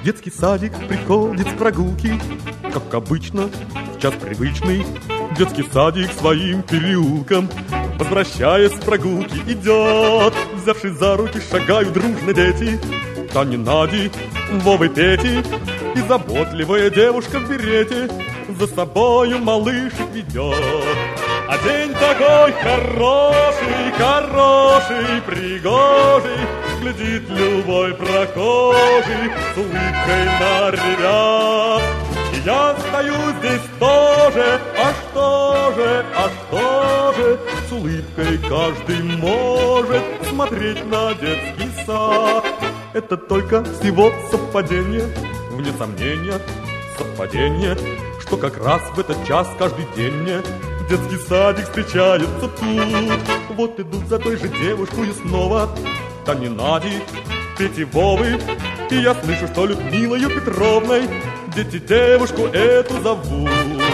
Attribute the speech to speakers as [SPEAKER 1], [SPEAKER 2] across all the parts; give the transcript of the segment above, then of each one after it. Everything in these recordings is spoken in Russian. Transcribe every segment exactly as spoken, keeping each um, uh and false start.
[SPEAKER 1] детский садик приходит с прогулки, как обычно, в час привычный. Детский садик своим переулком, возвращаясь с прогулки, идет. Взявшись за руки, шагают дружно дети, Тани, Нади, Вовы, Пети. И заботливая девушка в берете за собою малышек ведет. А день такой хороший, хороший, пригожий, глядит любой прохожий с улыбкой на ребят. И я стою здесь тоже, а что же, а что же, с улыбкой каждый может смотреть на детский сад. Это только всего совпадение, вне сомнения, совпадение, что как раз в этот час каждый день мне детский садик встречается тут. Вот идут за той же девушкой снова Тани, Нади, Пети, Вовы. И я слышу, что Людмилою Петровной дети девушку эту зовут.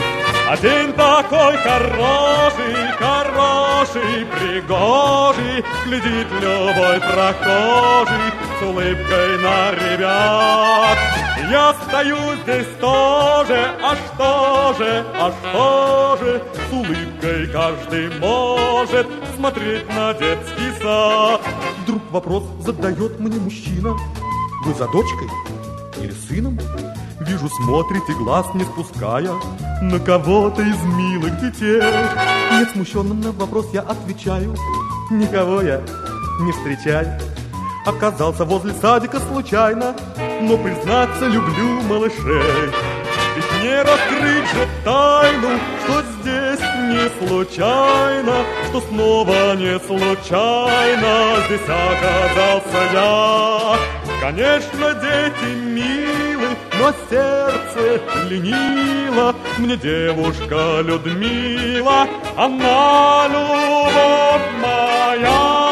[SPEAKER 1] А день такой хороший, хороший, пригожий, глядит любой прохожий с улыбкой на ребят. Я стою здесь тоже, а что же, а что же, с улыбкой каждый может смотреть на детский сад. Вдруг вопрос задает мне мужчина: вы за дочкой или сыном? Вижу, смотрите, глаз не спуская на кого-то из милых детей. Нет, смущенным на вопрос я отвечаю: никого я не встречаю. Оказался возле садика случайно, но, признаться, люблю малышей. Ведь не раскрыть же тайну, что здесь не случайно, что снова не случайно здесь оказался я. Конечно, дети милы, но сердце ленило. Мне девушка Людмила, она любовь моя.